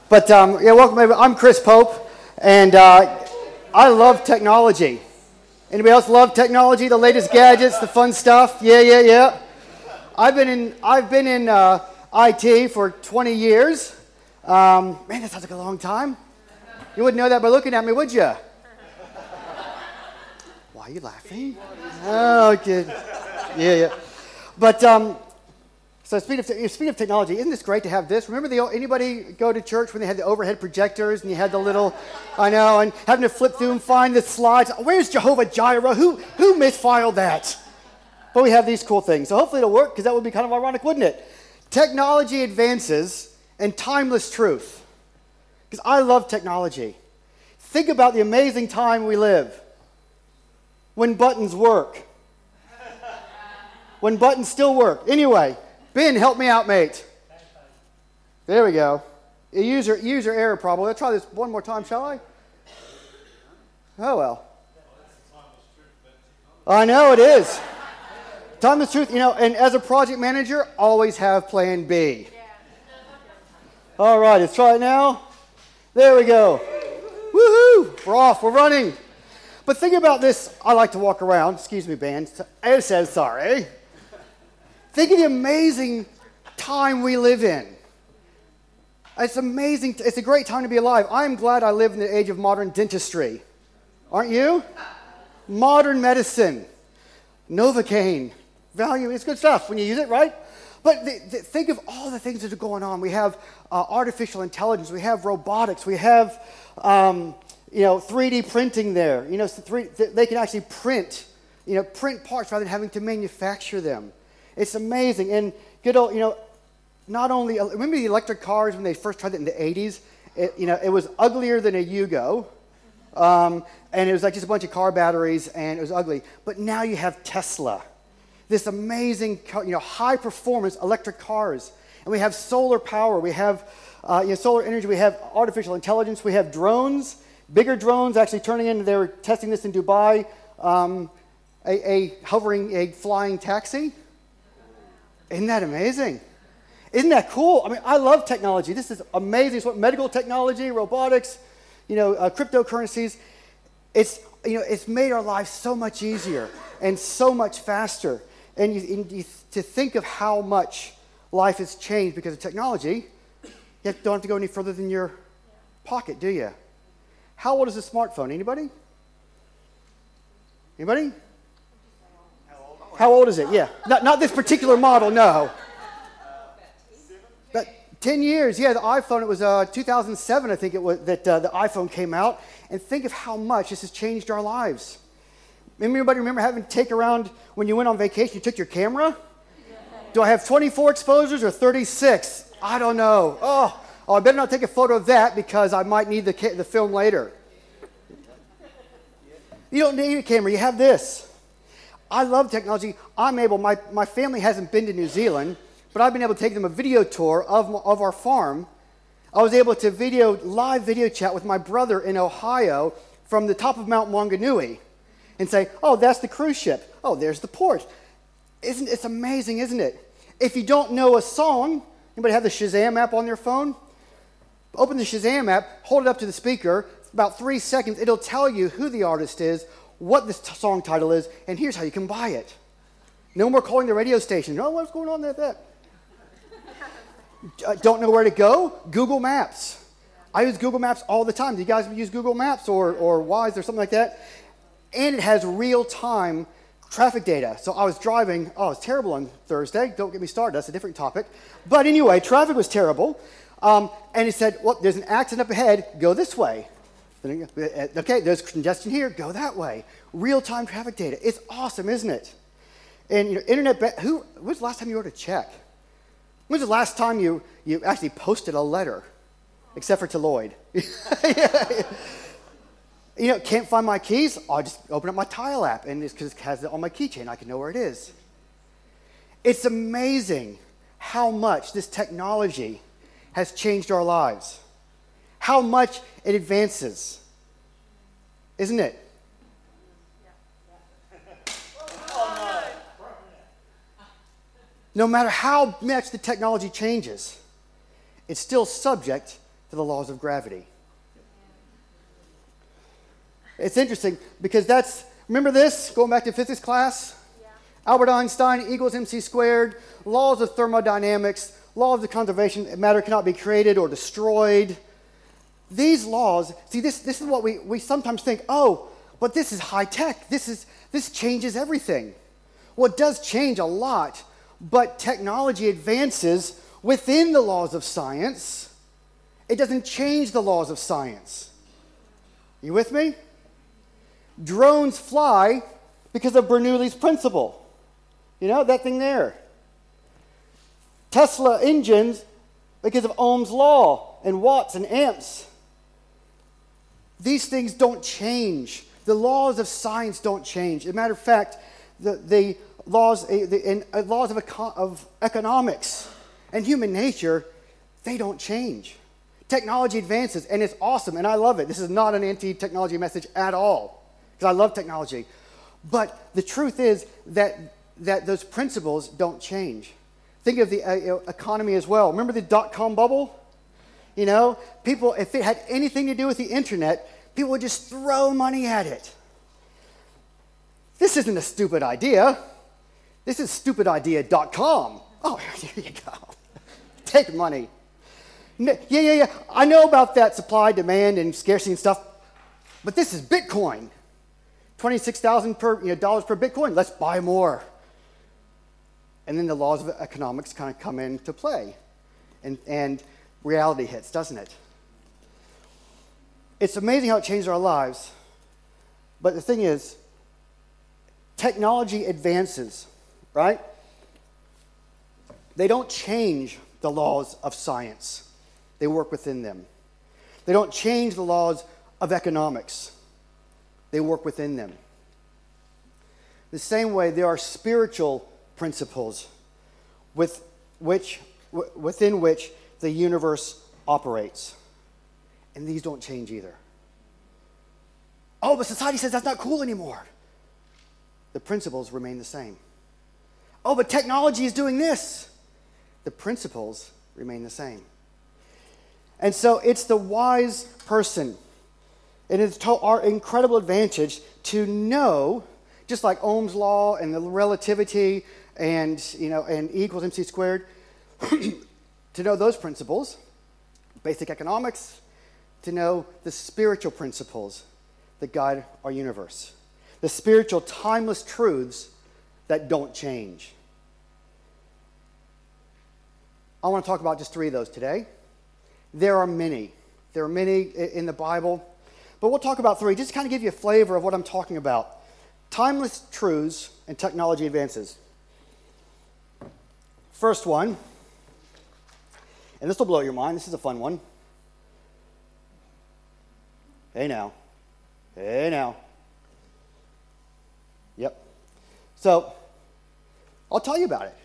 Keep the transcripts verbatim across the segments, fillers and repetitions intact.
But um, yeah, welcome everybody. I'm Chris Pope, and uh, I love technology. Anybody else love technology? The latest gadgets, the fun stuff? Yeah, yeah, yeah. I've been in I've been in uh, I T for twenty years. Um, man, that sounds like a long time. You wouldn't know that by looking at me, would you? Why are you laughing? Oh, good. Yeah, yeah. But um, so speaking of, te- speaking of technology, isn't this great to have this? Remember, the anybody go to church when they had the overhead projectors and you had the little, I know, and having to flip through and find the slides. Where's Jehovah Jireh? Who who misfiled that? But we have these cool things. So hopefully it'll work, because that would be kind of ironic, wouldn't it? Technology advances and timeless truth. Because I love technology. Think about the amazing time we live. When buttons work. When buttons still work. Anyway, Ben, help me out, mate. There we go. A user, user error probably. Let's try this one more time, shall I? Oh, well. I know it is. Timeless truth, you know, and as a project manager, always have plan B. All right, let's try it now. There we go. Woohoo! We're off, we're running. But think about this. I like to walk around. Excuse me, band. I said sorry. Think of the amazing time we live in. It's amazing. It's a great time to be alive. I'm glad I live in the age of modern dentistry. Aren't you? Modern medicine. Novocaine. Value. It's good stuff when you use it, right? But the, the, think of all the things that are going on. We have uh, artificial intelligence. We have robotics. We have, um, you know, three D printing there. You know, so three, they can actually print, you know, print parts rather than having to manufacture them. It's amazing. And good old, you know, not only, remember the electric cars when they first tried it in the eighties? It, you know, it was uglier than a Yugo. Um, and it was like just a bunch of car batteries, and it was ugly. But now you have Tesla. This amazing, you know, high-performance electric cars. And we have solar power. We have uh, you know, solar energy. We have artificial intelligence. We have drones, bigger drones actually turning into, they were testing this in Dubai, um, a, a hovering, a flying taxi. Isn't that amazing? Isn't that cool? I mean, I love technology. This is amazing. It's what medical technology, robotics, you know, uh, cryptocurrencies. It's, you know, it's made our lives so much easier and so much faster. And, you, and you, to think of how much life has changed because of technology, you don't have to go any further than your pocket, do you? How old is a smartphone? Anybody? Anybody? How old is it? Yeah. Not, not this particular model, no. But ten years. Yeah, the iPhone, it was uh, two thousand seven, I think it was, that uh, the iPhone came out. And think of how much this has changed our lives. Anybody remember having to take around, when you went on vacation, you took your camera? Do I have twenty-four exposures or thirty-six? I don't know. Oh, oh I better not take a photo of that because I might need the, ca- the film later. You don't need a camera. You have this. I love technology. I'm able, my, my family hasn't been to New Zealand, but I've been able to take them a video tour of, of our farm. I was able to video, live video chat with my brother in Ohio from the top of Mount Maunganui and say, oh, that's the cruise ship. Oh, there's the port. Isn't it's amazing, isn't it? If you don't know a song, anybody have the Shazam app on their phone? Open the Shazam app, hold it up to the speaker. About three seconds, it'll tell you who the artist is, what the t- song title is, and here's how you can buy it. No more calling the radio station. Oh, what's going on there? That. Uh, don't know where to go? Google Maps. I use Google Maps all the time. Do you guys use Google Maps or, or Wise or something like that? And it has real-time traffic data. So I was driving. Oh, it's terrible on Thursday. Don't get me started. That's a different topic. But anyway, traffic was terrible. Um, and it said, well, there's an accident up ahead. Go this way. Okay, there's congestion here. Go that way. Real-time traffic data. It's awesome, isn't it? And you know, internet. Ba- who? When's the last time you wrote a check? When's the last time you, you actually posted a letter? Except for to Lloyd. yeah. You know, can't find my keys? I'll just open up my Tile app, and it's because it has it on my keychain. I can know where it is. It's amazing how much this technology has changed our lives. How much it advances. Isn't it? No matter how much the technology changes, it's still subject to the laws of gravity. It's interesting because that's, remember this, going back to physics class? Yeah. Albert Einstein equals mc squared, laws of thermodynamics, laws of conservation, matter cannot be created or destroyed. These laws, see this, this is what we, we sometimes think, oh, but this is high tech, this is this changes everything. Well, it does change a lot, but technology advances within the laws of science. It doesn't change the laws of science. You with me? Drones fly because of Bernoulli's principle. You know, that thing there. Tesla engines because of Ohm's law and watts and amps. These things don't change. The laws of science don't change. As a matter of fact, the, the laws, uh, the and, uh, laws of, eco- of economics and human nature, they don't change. Technology advances, and it's awesome, and I love it. This is not an anti-technology message at all, because I love technology. But the truth is that, that those principles don't change. Think of the uh, economy as well. Remember the dot-com bubble? You know, people, if it had anything to do with the internet, people would just throw money at it. This isn't a stupid idea. This is stupid idea dot com. Oh, here you go. Take money. Yeah, yeah, yeah. I know about that supply, demand, and scarcity and stuff, but this is Bitcoin. twenty-six thousand per, you know, dollars per Bitcoin. Let's buy more. And then the laws of economics kind of come into play, and and reality hits, doesn't it? It's amazing how it changed our lives, but the thing is, technology advances, right? They don't change the laws of science. They work within them. They don't change the laws of economics. They work within them. The same way, there are spiritual principles with which, w- within which the universe operates. And these don't change either. Oh, but society says that's not cool anymore. The principles remain the same. Oh, but technology is doing this. The principles remain the same. And so it's the wise person. It is to our incredible advantage to know, just like Ohm's law and the relativity and, you know, and E equals mc squared, to know those principles, basic economics, to know the spiritual principles that guide our universe, the spiritual timeless truths that don't change. I want to talk about just three of those today. There are many. There are many in the Bible, but we'll talk about three, just to kind of give you a flavor of what I'm talking about. Timeless truths and technology advances. First one, and this will blow your mind. This is a fun one. Hey now. Hey now. Yep. So, I'll tell you about it.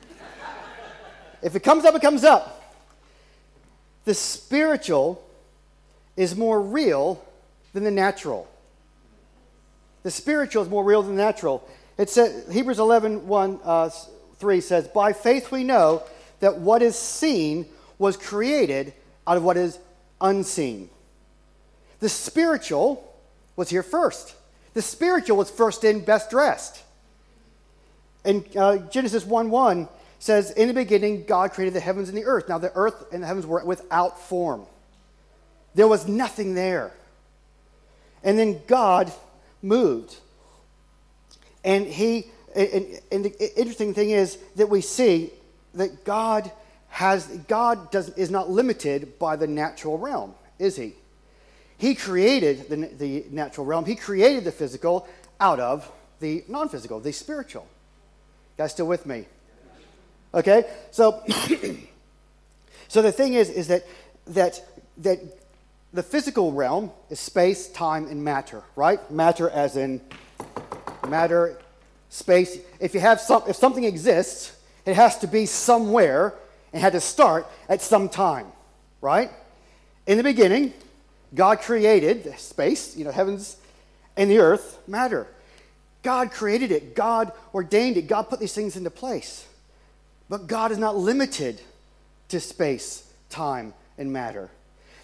If it comes up, it comes up. The spiritual is more real than the natural. The spiritual is more real than the natural. It says, Hebrews eleven, one, uh, three says, by faith we know that what is seen was created out of what is unseen. The spiritual was here first. The spiritual was first in, best dressed. And uh, Genesis one one says, in the beginning, God created the heavens and the earth. Now, the earth and the heavens were without form. There was nothing there. And then God moved. And he, and, and the interesting thing is that we see that God has, God does, is not limited by the natural realm, is he? He created the, the natural realm. He created the physical out of the non-physical, the spiritual. You guys still with me? Okay, so so the thing is, is that that that the physical realm is space, time, and matter, right? Matter as in matter, space. If you have some, if something exists, it has to be somewhere and had to start at some time, right? In the beginning, God created space, you know, heavens and the earth, matter. God created it. God ordained it. God put these things into place. But God is not limited to space, time, and matter.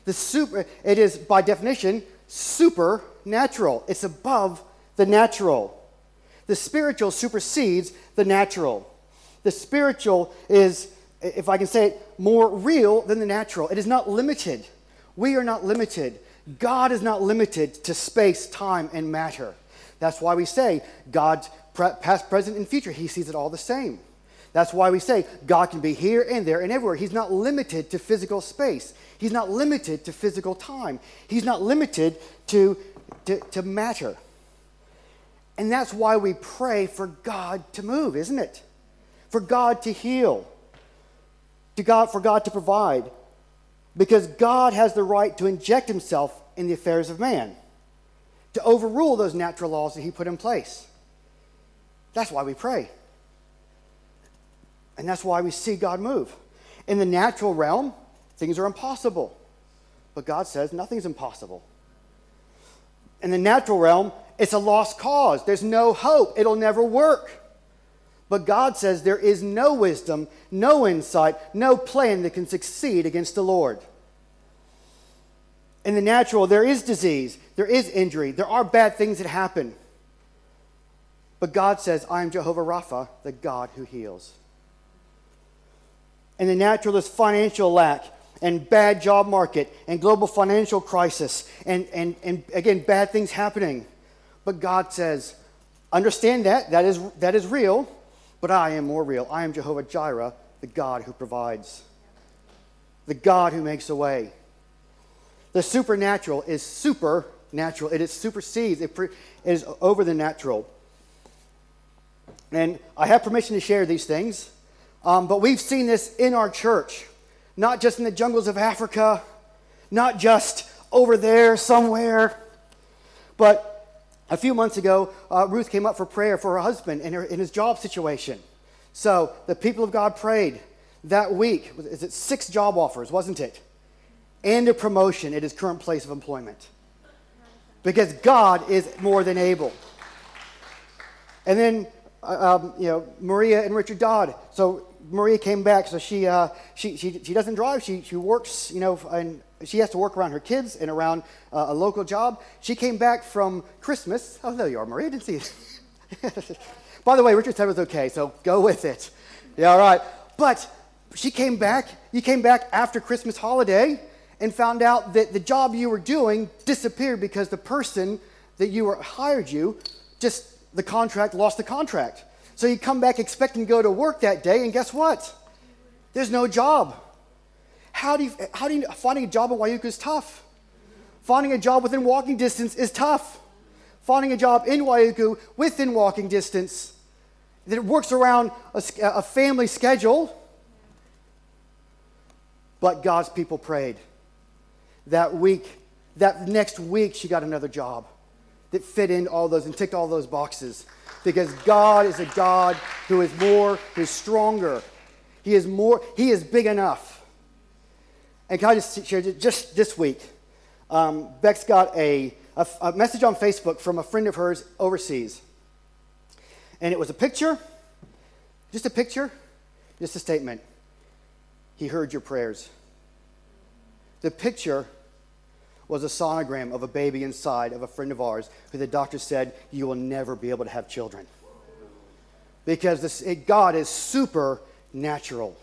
The super, it is, by definition, supernatural. It's above the natural. The spiritual supersedes the natural. The spiritual is, if I can say it, more real than the natural. It is not limited. We are not limited. God is not limited to space, time, and matter. That's why we say God's past, present, and future. He sees it all the same. That's why we say God can be here and there and everywhere. He's not limited to physical space. He's not limited to physical time. He's not limited to, to, to matter. And that's why we pray for God to move, isn't it? For God to heal. To God, for God to provide. Because God has the right to inject himself in the affairs of man. To overrule those natural laws that he put in place. That's why we pray. And that's why we see God move. In the natural realm, things are impossible. But God says nothing's impossible. In the natural realm, it's a lost cause. There's no hope. It'll never work. But God says there is no wisdom, no insight, no plan that can succeed against the Lord. In the natural, there is disease, there is injury, there are bad things that happen. But God says, I am Jehovah Rapha, the God who heals. In the natural, there's financial lack and bad job market and global financial crisis and, and, and again, bad things happening. But God says, understand that, that is, that is real, but I am more real. I am Jehovah Jireh, the God who provides, the God who makes a way. The supernatural is supernatural. It is supersedes, it, pre, it is over the natural. And I have permission to share these things, um, but we've seen this in our church, not just in the jungles of Africa, not just over there somewhere, but a few months ago, uh, Ruth came up for prayer for her husband in, her, in his job situation. So the people of God prayed that week. Is it six job offers, wasn't it? And a promotion at his current place of employment. Because God is more than able. And then, uh, um, you know, Maria and Richard Dodd. So Maria came back. So she uh, she, she she doesn't drive. She she works, you know, and she has to work around her kids and around uh, a local job. She came back from Christmas. Oh, there you are, Maria. I didn't see it. By the way, Richard said it was okay, so go with it. Yeah, all right. But she came back. You came back after Christmas holiday and found out that the job you were doing disappeared because the person that you were hired you, just the contract, lost the contract. So you come back expecting to go to work that day, and guess what? There's no job. How do you, how do you, finding a job in Waiuku is tough. Finding a job within walking distance is tough. Finding a job in Waiuku within walking distance that works around a, a family schedule. But God's people prayed. That week, that next week, she got another job that fit in all those and ticked all those boxes. Because God is a God who is more, who is stronger. He is more, he is big enough. And can I just share, just this week, um, Bex got a, a, a message on Facebook from a friend of hers overseas. And it was a picture, just a picture, just a statement. He heard your prayers. The picture was a sonogram of a baby inside of a friend of ours who the doctor said, you will never be able to have children. Because this, it, God is supernatural.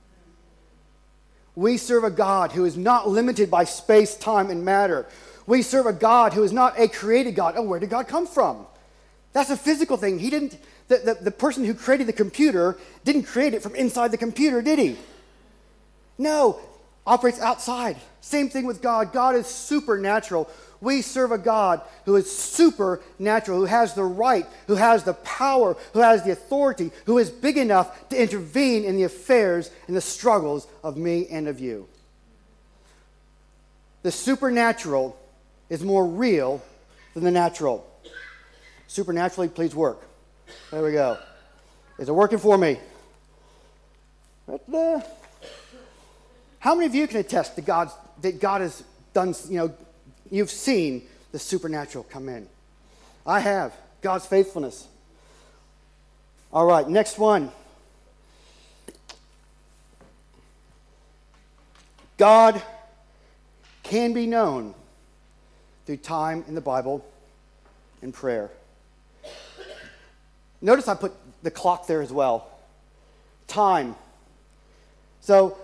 We serve a God who is not limited by space, time, and matter. We serve a God who is not a created God. Oh, where did God come from? That's a physical thing. He didn't, the, the, the person who created the computer didn't create it from inside the computer, did he? No, operates outside. Same thing with God. God is supernatural. We serve a God who is supernatural, who has the right, who has the power, who has the authority, who is big enough to intervene in the affairs and the struggles of me and of you. The supernatural is more real than the natural. Supernaturally, please work. There we go. Is it working for me? How many of you can attest that God, that God has done, you know, you've seen the supernatural come in? I have. God's faithfulness. All right, next one. God can be known through time in the Bible and prayer. Notice I put the clock there as well. Time. So,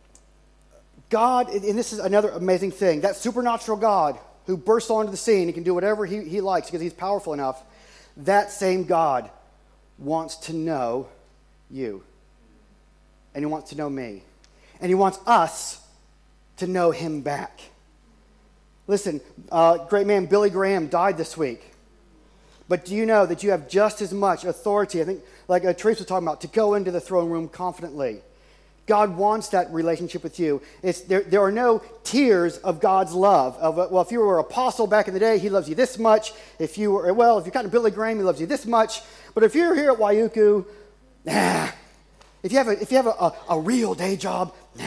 God, and this is another amazing thing, that supernatural God who bursts onto the scene, he can do whatever he, he likes because he's powerful enough, that same God wants to know you. And he wants to know me. And he wants us to know him back. Listen, uh, great man Billy Graham died this week. But do you know that you have just as much authority, I think, like uh, Teresa was talking about, to go into the throne room confidently? God wants that relationship with you. It's, there, there are no tiers of God's love. Of, well, if you were an apostle back in the day, he loves you this much. If you were, well, if you're kind of Billy Graham, he loves you this much. But if you're here at Waiuku, nah. If you have a, if you have a, a, a real day job, nah.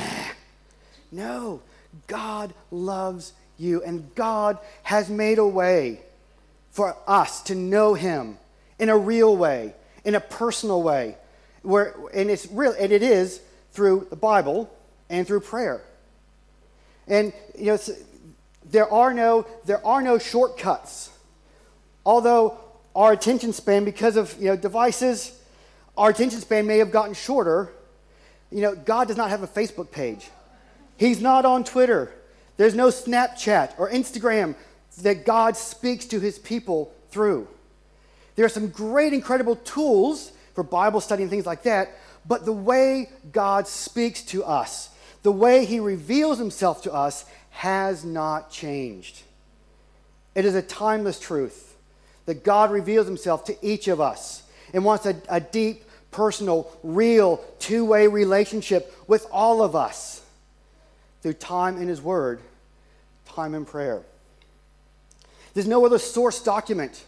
No. God loves you, and God has made a way for us to know him in a real way, in a personal way, where and it's real, and it is through the Bible and through prayer. And you know, there are no there are no shortcuts. Although our attention span, because of you know devices, our attention span may have gotten shorter. You know, God does not have a Facebook page. He's not on Twitter. There's no Snapchat or Instagram that God speaks to his people through. There are some great, incredible tools for Bible study and things like that, but the way God speaks to us, the way he reveals himself to us, has not changed. It is a timeless truth that God reveals himself to each of us and wants a, a deep, personal, real, two-way relationship with all of us through time in his word, time in prayer. There's no other source document.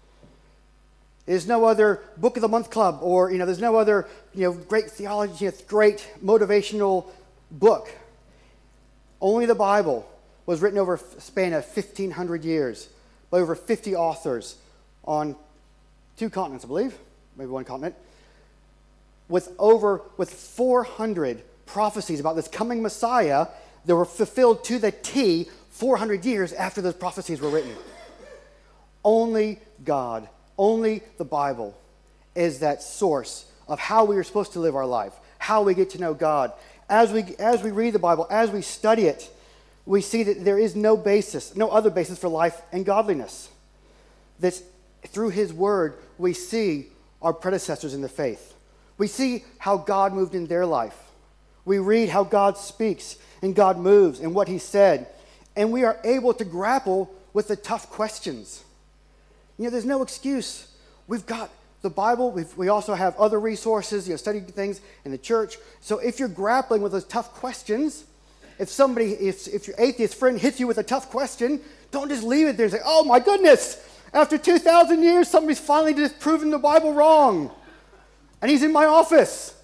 There's no other book of the month club, or you know, there's no other you know great theology, you know, great motivational book. Only the Bible was written over a span of fifteen hundred years by over fifty authors on two continents, I believe, maybe one continent, with over with four hundred prophecies about this coming Messiah that were fulfilled to the T four hundred years after those prophecies were written. Only God, only the Bible is that source of how we are supposed to live our life, how we get to know God. As we as we read the Bible, as we study it, we see that there is no basis, no other basis for life and godliness. That through his word, we see our predecessors in the faith. We see how God moved in their life. We read how God speaks and God moves and what he said. And we are able to grapple with the tough questions. You know, there's no excuse. We've got the Bible. We've, we also have other resources, you know, studying things in the church. So if you're grappling with those tough questions, if somebody, if, if your atheist friend hits you with a tough question, don't just leave it there and say, oh my goodness, after two thousand years, somebody's finally just proven the Bible wrong. And he's in my office.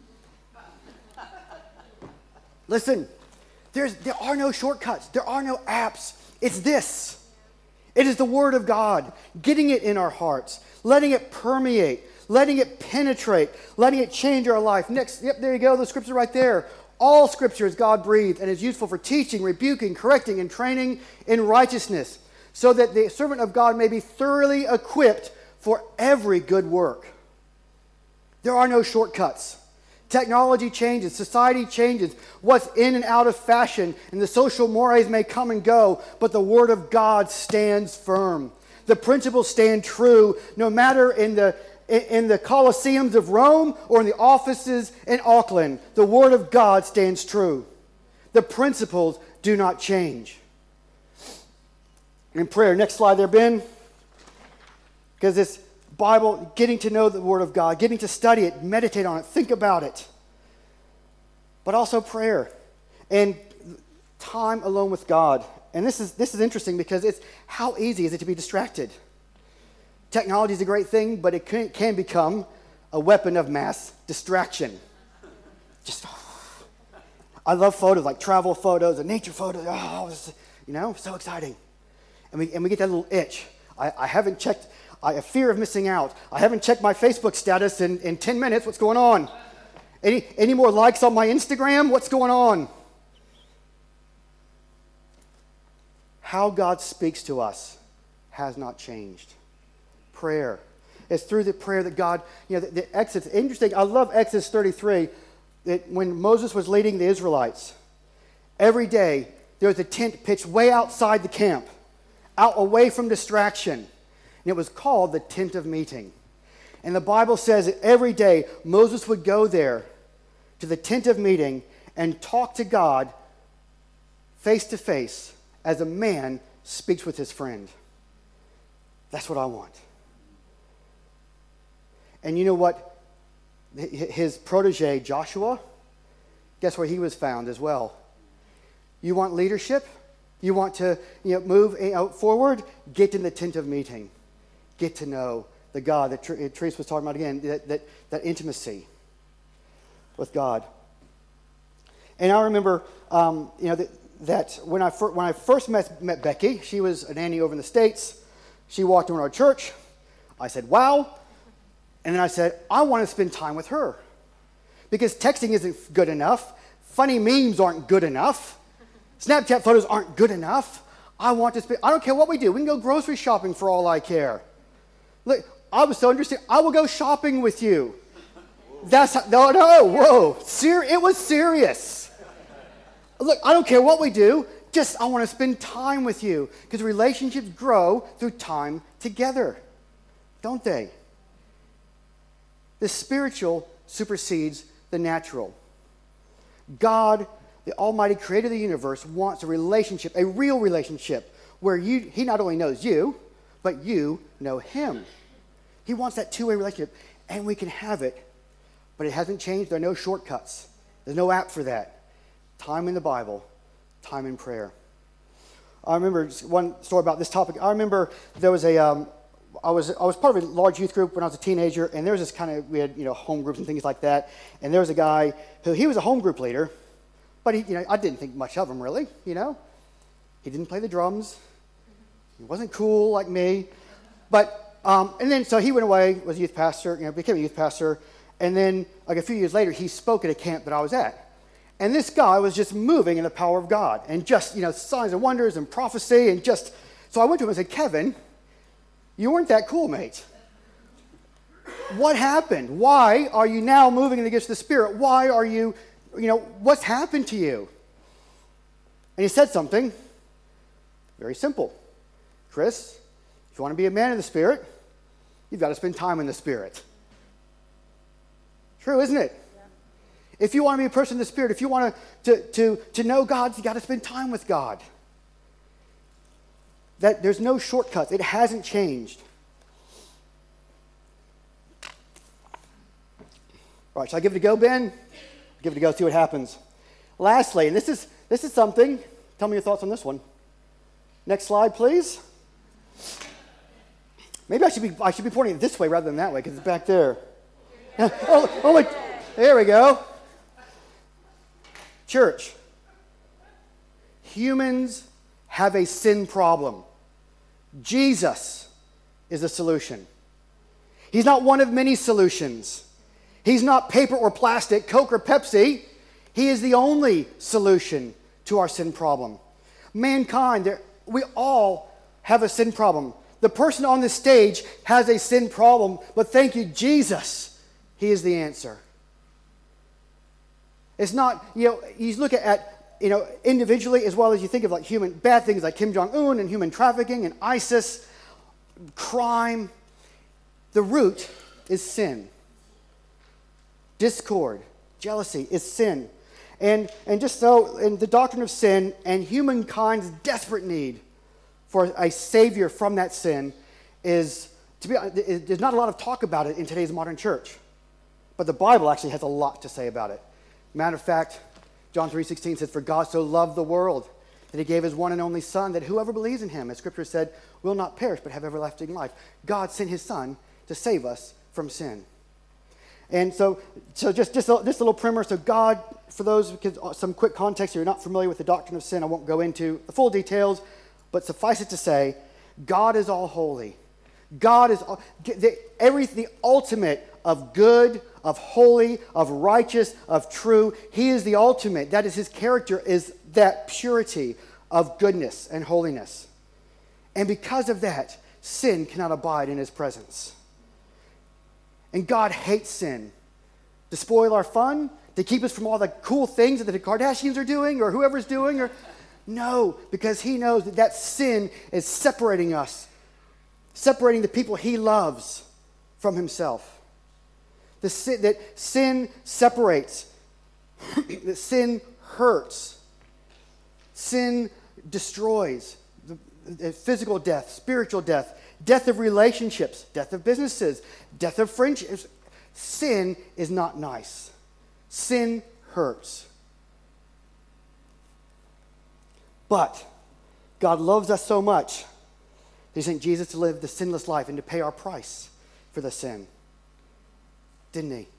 Listen, there's, there are no shortcuts. There are no apps. It's this. It is the Word of God, getting it in our hearts, letting it permeate, letting it penetrate, letting it change our life. Next, yep, there you go, the scripture right there. All scripture is God-breathed and is useful for teaching, rebuking, correcting, and training in righteousness, so that the servant of God may be thoroughly equipped for every good work. There are no shortcuts. Technology changes, society changes, what's in and out of fashion, and the social mores may come and go, but the Word of God stands firm. The principles stand true, no matter in the in the Colosseums of Rome or in the offices in Auckland. The Word of God stands true. The principles do not change. In prayer, next slide there, Ben. Because this Bible, getting to know the Word of God, getting to study it, meditate on it, think about it. But also prayer and time alone with God. And this is this is interesting because it's how easy is it to be distracted? Technology is a great thing, but it can, can become a weapon of mass distraction. Just, oh, I love photos, like travel photos and nature photos. Oh, it's, you know, so exciting. And we and we get that little itch. I, I haven't checked. I have fear of missing out. I haven't checked my Facebook status in, in ten minutes. What's going on? Any any more likes on my Instagram? What's going on? how God speaks to us has not changed. Prayer. It's through the prayer that God, you know, the, the Exodus. Interesting, I love Exodus thirty-three, that when Moses was leading the Israelites, every day there was a tent pitched way outside the camp, out away from distraction. And it was called the tent of meeting. And the Bible says that every day Moses would go there to the tent of meeting and talk to God face to face as a man speaks with his friend. That's what I want. And you know what? His protege, Joshua, guess where he was found as well? You want leadership? You want to you know, move forward? Get in the tent of meeting. Get to know the God that Teresa was talking about again, that, that, that intimacy with God. And I remember, um, you know, that, that when I fir- when I first met, met Becky, she was a nanny over in the States. She walked into our church. I said, wow. And then I said, I want to spend time with her. Because texting isn't good enough. Funny memes aren't good enough. Snapchat photos aren't good enough. I want to spend, I don't care what we do. We can go grocery shopping for all I care. Look, I was so interested. I will go shopping with you. That's how, no, no, whoa. Ser- it was serious. Look, I don't care what we do. Just, I want to spend time with you. Because relationships grow through time together. Don't they? The spiritual supersedes the natural. God, the Almighty Creator of the universe, wants a relationship, a real relationship, where you, He not only knows you, but you know Him. He wants that two-way relationship, and we can have it, but it hasn't changed. There are no shortcuts. There's no app for that. Time in the Bible, time in prayer. I remember one story about this topic. I remember there was a... Um, I was I was part of a large youth group when I was a teenager, and there was this kind of, we had, you know, home groups and things like that, and there was a guy who, he was a home group leader, but he, you know, I didn't think much of him really, you know. He didn't play the drums. He wasn't cool like me, but, um, and then, so he went away, was a youth pastor, you know, became a youth pastor, and then, like a few years later, he spoke at a camp that I was at, and this guy was just moving in the power of God, and just, you know, signs and wonders and prophecy, and just, so I went to him and said, Kevin, you weren't that cool, mate. What happened? Why are you now moving in the gifts of the Spirit? Why are you, you know, what's happened to you? And he said something very simple. Chris, if you want to be a man in the Spirit, you've got to spend time in the Spirit. True, isn't it? Yeah. If you want to be a person in the Spirit, if you want to, to, to, to know God, you've got to spend time with God. That there's no shortcuts. It hasn't changed. All right, shall I give it a go, Ben? Give it a go, see what happens. Lastly, and this is this is something. Tell me your thoughts on this one. Next slide, please. Maybe I should be I should be pointing it this way rather than that way because it's back there. oh, oh my, there we go. Church. Humans have a sin problem. Jesus is the solution. He's not one of many solutions. He's not paper or plastic, Coke or Pepsi. He is the only solution to our sin problem. Mankind, we all have a sin problem. The person on this stage has a sin problem, but thank you, Jesus, He is the answer. It's not, you know, you look at, at you know, individually, as well as you think of like human bad things like Kim Jong-un and human trafficking and ISIS, crime. The root is sin. Discord, jealousy is sin. And and just so, in the doctrine of sin and humankind's desperate need for a savior from that sin is, to be honest, there's not a lot of talk about it in today's modern church. But the Bible actually has a lot to say about it. Matter of fact, John three sixteen says, for God so loved the world that He gave His one and only Son, that whoever believes in Him, as Scripture said, will not perish but have everlasting life. God sent His Son to save us from sin. And so, so just, just, a, just a little primer. So God, for those, some quick context, if you're not familiar with the doctrine of sin, I won't go into the full details, but suffice it to say, God is all holy. God is all, the, every, the ultimate of good, of holy, of righteous, of true. He is the ultimate. That is His character, is that purity, of goodness and holiness. And because of that, sin cannot abide in his presence. And God hates sin. To spoil our fun, to keep us from all the cool things that the Kardashians are doing or whoever's doing. or No, because he knows that that sin is separating us, separating the people he loves from himself. The sin, that sin separates, that sin hurts, sin destroys, the, the physical death, spiritual death, death of relationships, death of businesses, death of friendships. Sin is not nice. Sin hurts. But God loves us so much that he sent Jesus to live the sinless life and to pay our price for the sin. Didn't he?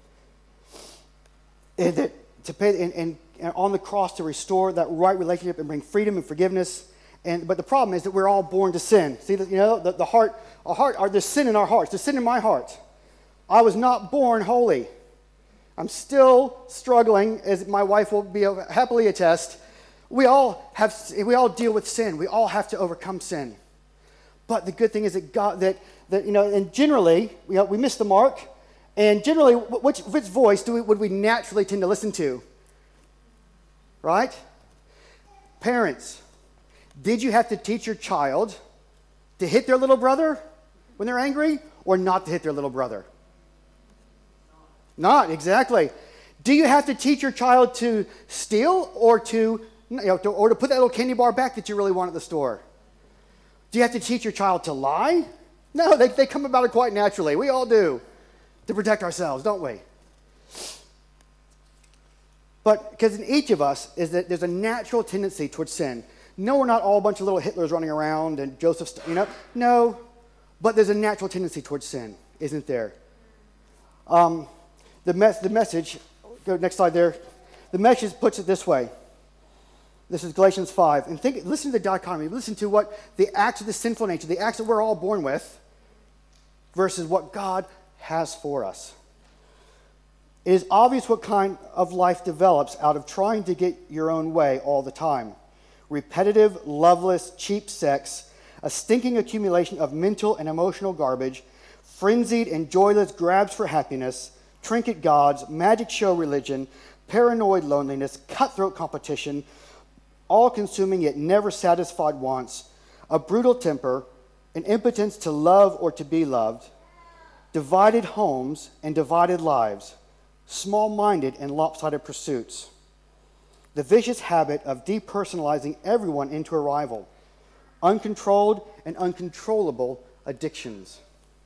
And that, to pay and, and, and on the cross to restore that right relationship and bring freedom and forgiveness. And but the problem is that we're all born to sin. See, you know, the, the heart, our heart, or there's sin in our hearts. There's sin in my heart. I was not born holy. I'm still struggling, as my wife will be happily attest. We all have, we all deal with sin. We all have to overcome sin. But the good thing is that God, that that you know, and generally, you know, we miss the mark. And generally, which which voice do we would we naturally tend to listen to? Right? Parents, did you have to teach your child to hit their little brother when they're angry, or not to hit their little brother? Not, exactly. Do you have to teach your child to steal or to, you know, to, or to put that little candy bar back that you really want at the store? Do you have to teach your child to lie? No, they, they come about it quite naturally. We all do, to protect ourselves, don't we? But because in each of us is that there's a natural tendency towards sin. No, we're not all a bunch of little Hitlers running around and Joseph, you know. No, but there's a natural tendency towards sin, isn't there? Um... The, mes- the message, go next slide there. The message puts it this way. This is Galatians five. And think, listen to the dichotomy. Listen to what the acts of the sinful nature, the acts that we're all born with, versus what God has for us. It is obvious what kind of life develops out of trying to get your own way all the time. Repetitive, loveless, cheap sex, a stinking accumulation of mental and emotional garbage, frenzied and joyless grabs for happiness, trinket gods, magic show religion, paranoid loneliness, cutthroat competition, all-consuming yet never satisfied wants, a brutal temper, an impotence to love or to be loved, divided homes and divided lives, small-minded and lopsided pursuits, the vicious habit of depersonalizing everyone into a rival, uncontrolled and uncontrollable addictions,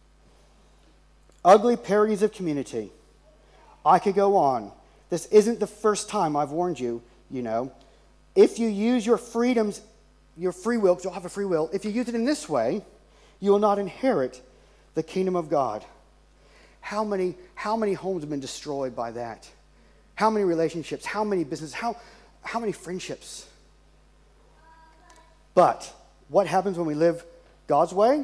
ugly parodies of community. I could go on. This isn't the first time I've warned you, you know. If you use your freedoms, your free will, because you'll have a free will, if you use it in this way, you will not inherit the kingdom of God. How many, how many homes have been destroyed by that? How many relationships? How many businesses? How, how many friendships? But what happens when we live God's way?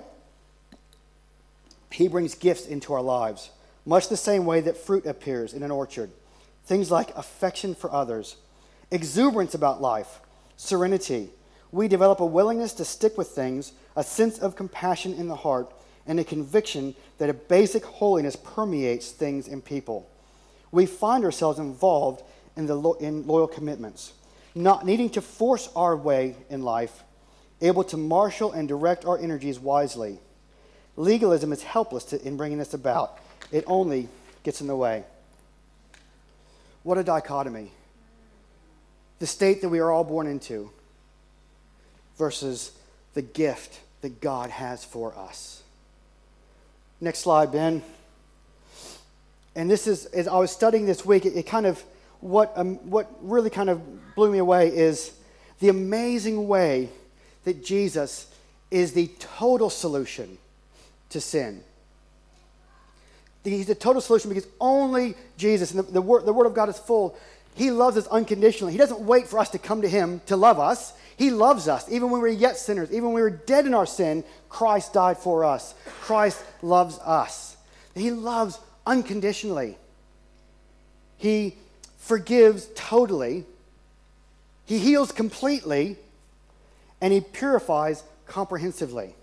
He brings gifts into our lives. Much the same way that fruit appears in an orchard. Things like affection for others, exuberance about life, serenity. We develop a willingness to stick with things, a sense of compassion in the heart, and a conviction that a basic holiness permeates things and people. We find ourselves involved in, the lo- in loyal commitments, not needing to force our way in life, able to marshal and direct our energies wisely. Legalism is helpless to, in bringing this about. It only gets in the way. What a dichotomy. The state that we are all born into versus the gift that God has for us. Next slide, Ben. And this is, as I was studying this week, it, it kind of, what, um, what really kind of blew me away is the amazing way that Jesus is the total solution to sin. He's the total solution because only Jesus, and the, the, word, the Word of God is full, He loves us unconditionally. He doesn't wait for us to come to Him to love us. He loves us. Even when we were yet sinners, even when we were dead in our sin, Christ died for us. Christ loves us. He loves unconditionally. He forgives totally. He heals completely. and he purifies comprehensively.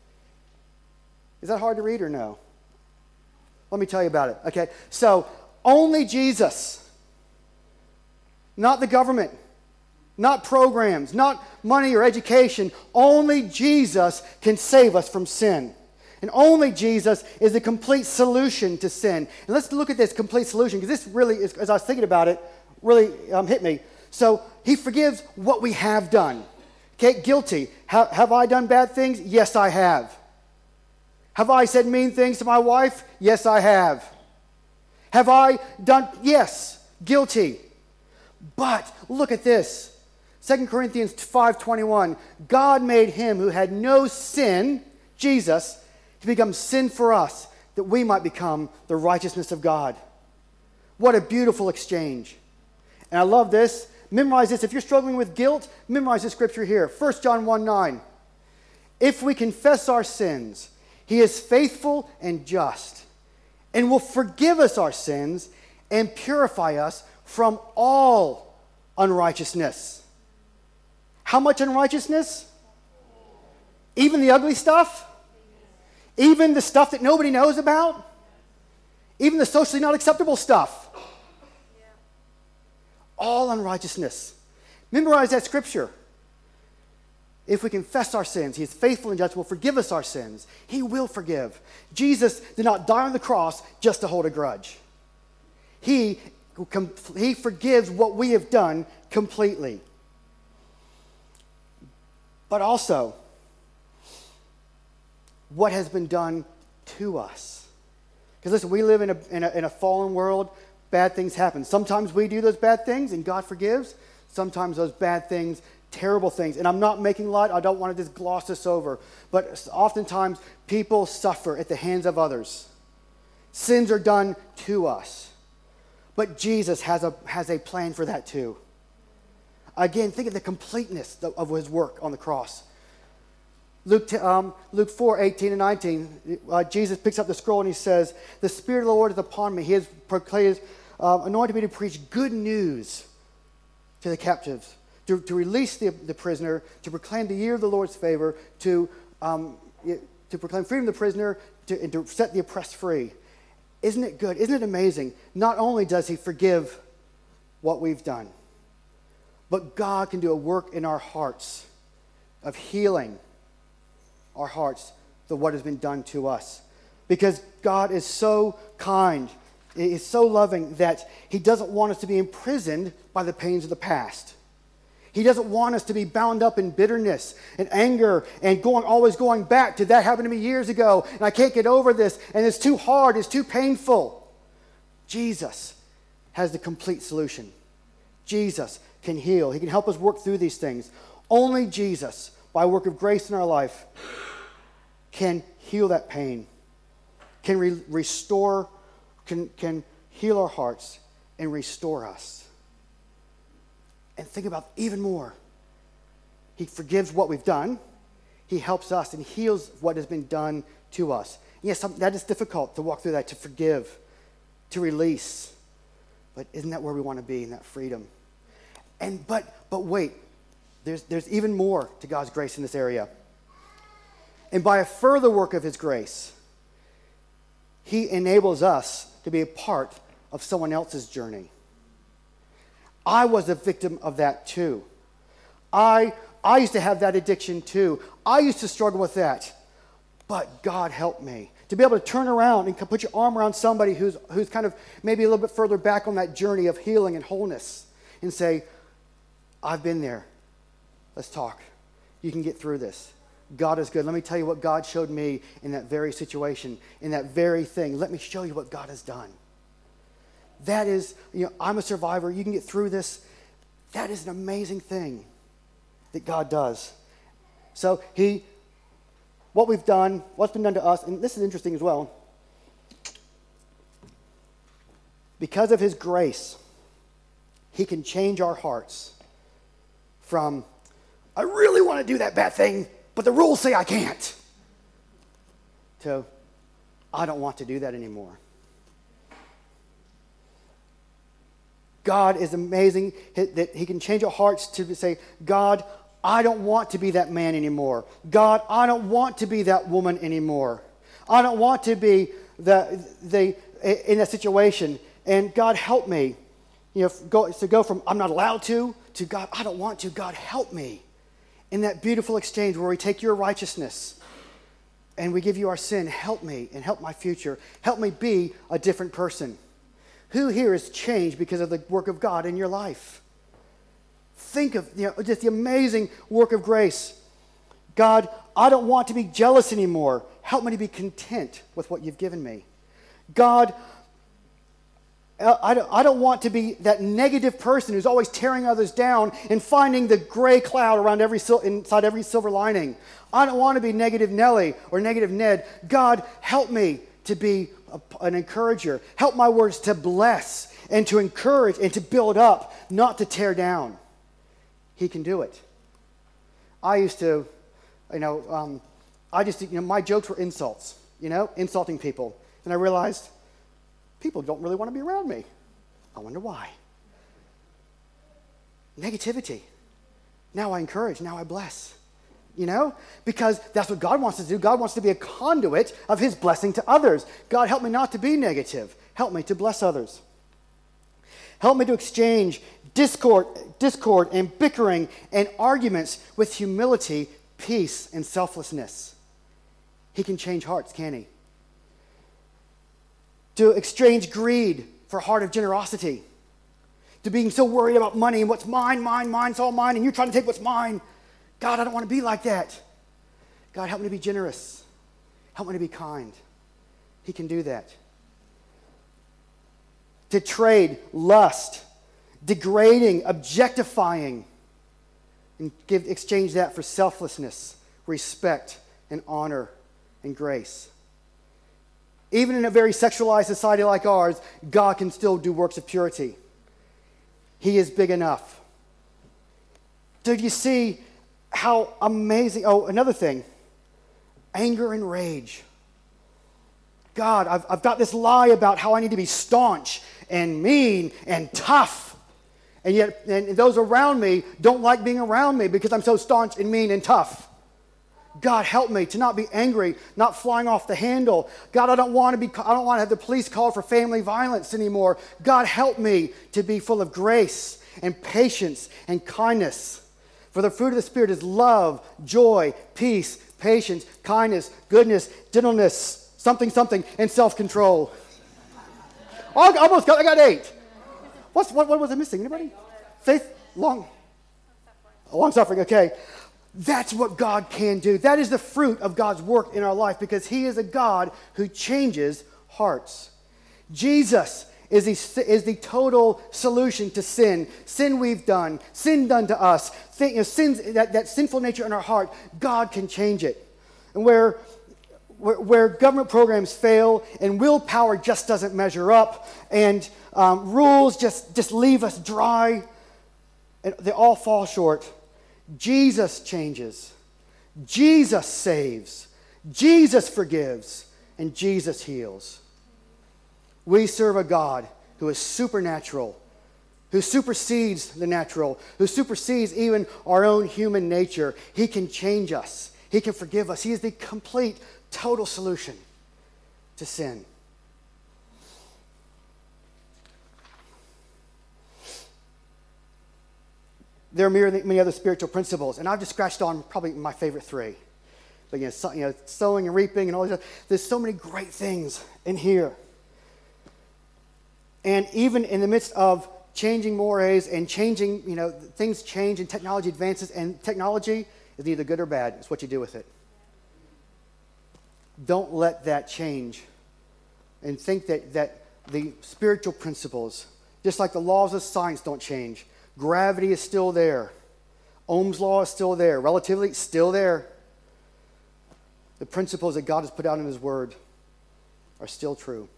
Is that hard to read or no? Let me tell you about it. Okay, so only Jesus, not the government, not programs, not money or education. Only Jesus can save us from sin. And only Jesus is the complete solution to sin. And let's look at this complete solution, because this really, is, as I was thinking about it, really um, hit me. So he forgives what we have done. Okay, guilty. Ha- have I done bad things? Yes, I have. Have I said mean things to my wife? Yes, I have. Have I done? Yes, guilty. But look at this. Second Corinthians five twenty-one. God made him who had no sin, Jesus, to become sin for us, that we might become the righteousness of God. What a beautiful exchange. And I love this. Memorize this. If you're struggling with guilt, memorize the scripture here. First John one nine. If we confess our sins, he is faithful and just, and will forgive us our sins and purify us from all unrighteousness. How much unrighteousness? Even the ugly stuff? Even the stuff that nobody knows about? Even the socially not acceptable stuff? All unrighteousness. Memorize that scripture. If we confess our sins, he is faithful and just, will forgive us our sins. He will forgive. Jesus did not die on the cross just to hold a grudge. He, he forgives what we have done completely. But also, what has been done to us. Because listen, we live in a, in a, in a fallen world. Bad things happen. Sometimes we do those bad things and God forgives. Sometimes those bad things, terrible things. And I'm not making light. I don't want to just gloss this over. But oftentimes people suffer at the hands of others. Sins are done to us. But Jesus has a, has a plan for that too. Again, think of the completeness of, of his work on the cross. Luke, um, Luke four, eighteen and nineteen, uh, Jesus picks up the scroll and he says, the Spirit of the Lord is upon me. He has proclaimed, uh, anointed me to preach good news to the captives, to, to release the, the prisoner, to proclaim the year of the Lord's favor, to, um, to proclaim freedom to the prisoner, to, and to set the oppressed free. Isn't it good? Isn't it amazing? Not only does he forgive what we've done, but God can do a work in our hearts of healing our hearts to what has been done to us. Because God is so kind, He is so loving that he doesn't want us to be imprisoned by the pains of the past. He doesn't want us to be bound up in bitterness and anger and going always going back to that happened to me years ago and I can't get over this and it's too hard, it's too painful. Jesus has the complete solution. Jesus can heal. He can help us work through these things. Only Jesus, by work of grace in our life, can heal that pain, can re- restore, can, can heal our hearts and restore us. And think about even more. He forgives what we've done. He helps us and heals what has been done to us. Yes, that is difficult to walk through that, to forgive, to release. But isn't that where we want to be, in that freedom? And but but wait, there's there's even more to God's grace in this area. And by a further work of his grace, he enables us to be a part of someone else's journey. I was a victim of that too. I I used to have that addiction too. I used to struggle with that. But God helped me to be able to turn around and put your arm around somebody who's who's kind of maybe a little bit further back on that journey of healing and wholeness and say, I've been there. Let's talk. You can get through this. God is good. Let me tell you what God showed me in that very situation, in that very thing. Let me show you what God has done. That is, you know, I'm a survivor. You can get through this. That is an amazing thing that God does. So he, what we've done, what's been done to us, and this is interesting as well. Because of his grace, he can change our hearts from, I really want to do that bad thing, but the rules say I can't, to, I don't want to do that anymore. God is amazing that he can change our hearts to say, God, I don't want to be that man anymore. God, I don't want to be that woman anymore. I don't want to be the, the in that situation. And God, help me. You know, go, to go from I'm not allowed to, to God, I don't want to. God, help me. In that beautiful exchange where we take your righteousness and we give you our sin, help me and help my future. Help me be a different person. Who here is changed because of the work of God in your life? Think of, you know, just the amazing work of grace. God, I don't want to be jealous anymore. Help me to be content with what you've given me. God, I don't, I don't want to be that negative person who's always tearing others down and finding the gray cloud around every inside every silver lining. I don't want to be negative Nellie or negative Ned. God, help me to be a, an encourager. Help my words to bless and to encourage and to build up, not to tear down. He can do it. I used to, you know, um, I just, you know, my jokes were insults, you know, insulting people. And I realized people don't really want to be around me. I wonder why. Negativity. Now I encourage, now I bless. You know? Because that's what God wants to do. God wants to be a conduit of his blessing to others. God, help me not to be negative. Help me to bless others. Help me to exchange discord, discord and bickering and arguments with humility, peace, and selflessness. He can change hearts, can't he? To exchange greed for a heart of generosity. To being so worried about money and what's mine, mine, mine, it's all mine, and you're trying to take what's mine. God, I don't want to be like that. God, help me to be generous. Help me to be kind. He can do that. To trade lust, degrading, objectifying, and give, exchange that for selflessness, respect, and honor, and grace. Even in a very sexualized society like ours, God can still do works of purity. He is big enough. Did you see how amazing? Oh, another thing. Anger and rage. God, I've, I've got this lie about how I need to be staunch and mean and tough. And yet and those around me don't like being around me because I'm so staunch and mean and tough. God, help me to not be angry, not flying off the handle. God, I don't want to be I don't want to have the police called for family violence anymore. God, help me to be full of grace and patience and kindness. For the fruit of the Spirit is love, joy, peace, patience, kindness, goodness, gentleness, something, something, and self-control. Oh, I almost got, I got eight. What's, what, what was I missing? Anybody? Faith, long, long suffering, okay. That's what God can do. That is the fruit of God's work in our life because he is a God who changes hearts. Jesus is the, is the total solution to sin. Sin we've done, sin done to us, sin, you know, sins, that, that sinful nature in our heart, God can change it. And where, where, where government programs fail and willpower just doesn't measure up and um, rules just, just leave us dry and they all fall short, Jesus changes, Jesus saves, Jesus forgives, and Jesus heals. We serve a God who is supernatural, who supersedes the natural, who supersedes even our own human nature. He can change us. He can forgive us. He is the complete, total solution to sin. There are many other spiritual principles, and I've just scratched on probably my favorite three. But you know, so, you know sowing and reaping and all this. There's so many great things in here. And even in the midst of changing mores and changing, you know, things change and technology advances, and technology is neither good or bad. It's what you do with it. Don't let that change and think that, that the spiritual principles, just like the laws of science don't change, gravity is still there. Ohm's law is still there. Relativity is still there. The principles that God has put out in his word are still true.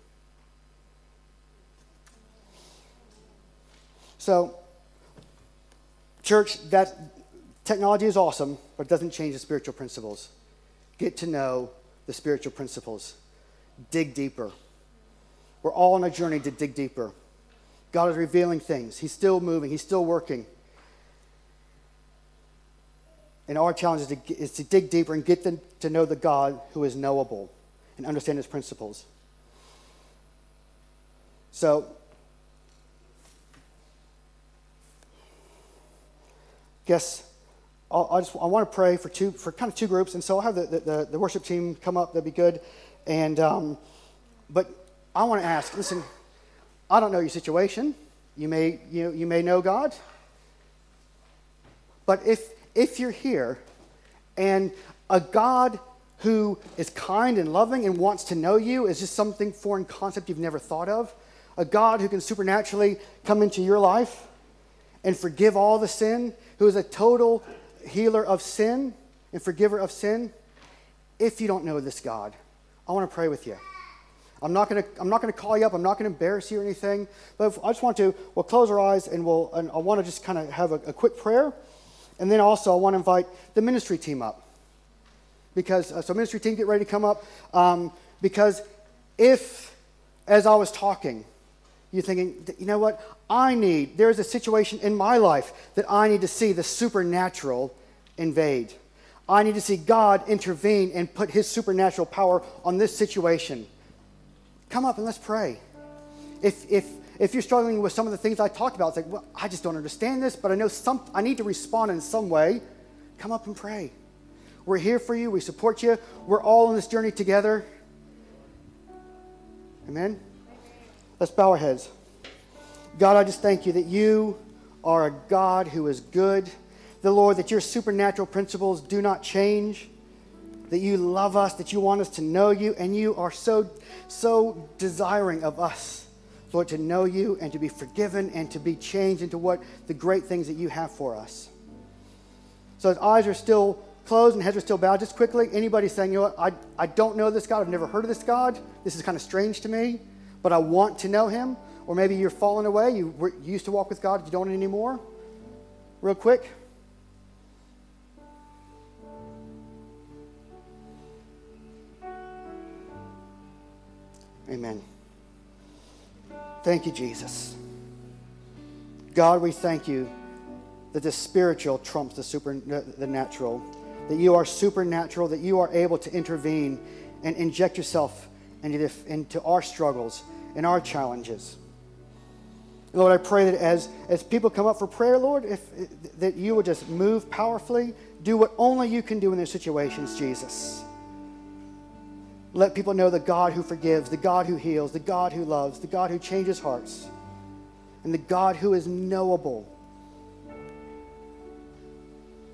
So, church, that technology is awesome, but it doesn't change the spiritual principles. Get to know the spiritual principles. Dig deeper. We're all on a journey to dig deeper. God is revealing things. He's still moving. He's still working. And our challenge is to, is to dig deeper and get them to know the God who is knowable and understand his principles. So, guess I'll, I just I want to pray for two for kind of two groups, and so I'll have the, the, the worship team come up. That'd be good. And um, but I want to ask. Listen, I don't know your situation. You may you you may know God, but if if you're here, and a God who is kind and loving and wants to know you is just something foreign concept you've never thought of, a God who can supernaturally come into your life and forgive all the sin, who is a total healer of sin and forgiver of sin. If you don't know this God, I want to pray with you. I'm not going to I'm not going to call you up. I'm not going to embarrass you or anything. But if, I just want to, we'll close our eyes and we'll, and I want to just kind of have a, a quick prayer. And then also I want to invite the ministry team up. Because, uh, so ministry team, get ready to come up. Um, because if, as I was talking, you're thinking, you know what, I need, there's a situation in my life that I need to see the supernatural invade. I need to see God intervene and put his supernatural power on this situation. Come up and let's pray. If if if you're struggling with some of the things I talked about, it's like, well, I just don't understand this, but I know some, I need to respond in some way. Come up and pray. We're here for you. We support you. We're all on this journey together. Amen? Let's bow our heads. God, I just thank you that you are a God who is good. The Lord, that your supernatural principles do not change. That you love us, that you want us to know you, and you are so, so desiring of us, Lord, to know you and to be forgiven and to be changed into what the great things that you have for us. So as eyes are still closed and heads are still bowed, just quickly, anybody saying, you know what, I, I don't know this God, I've never heard of this God, this is kind of strange to me, but I want to know him, or maybe you're falling away, you, were, you used to walk with God, you don't anymore, real quick. Amen. Thank you, Jesus. God, we thank you that the spiritual trumps the super, the natural, that you are supernatural, that you are able to intervene and inject yourself into, the, into our struggles and our challenges. Lord, I pray that as, as people come up for prayer, Lord, if that you would just move powerfully, do what only you can do in their situations, Jesus. Let people know the God who forgives, the God who heals, the God who loves, the God who changes hearts, and the God who is knowable.